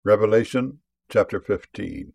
Revelation chapter 15.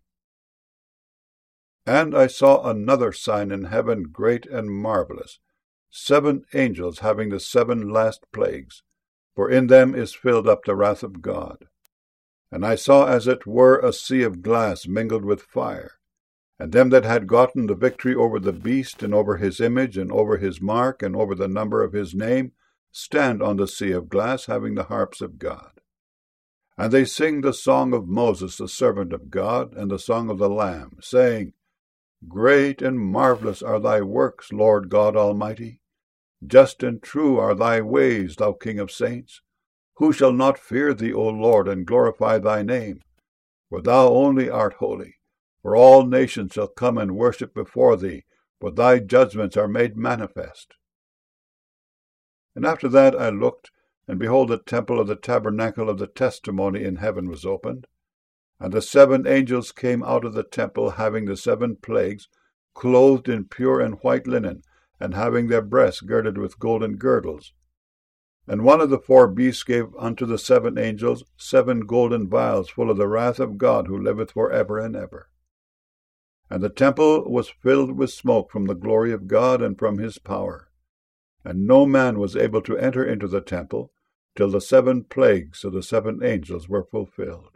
And I saw another sign in heaven, great and marvelous, 7 angels having the 7 last plagues, for in them is filled up the wrath of God. And I saw as it were a sea of glass mingled with fire, and them that had gotten the victory over the beast, and over his image, and over his mark, and over the number of his name, stand on the sea of glass, having the harps of God. And they sing the song of Moses the servant of God, and the song of the Lamb, saying, Great and marvelous are thy works, Lord God Almighty. Just and true are thy ways, thou King of saints. Who shall not fear thee, O Lord, and glorify thy name? For thou only art holy. For all nations shall come and worship before thee, for thy judgments are made manifest. And after that I looked, and behold, the temple of the tabernacle of the testimony in heaven was opened. And the 7 angels came out of the temple, having the 7 plagues, clothed in pure and white linen, and having their breasts girded with golden girdles. And one of the 4 beasts gave unto the 7 angels 7 golden vials full of the wrath of God, who liveth for ever and ever. And the temple was filled with smoke from the glory of God and from his power. And no man was able to enter into the temple, till the 7 plagues of the 7 angels were fulfilled.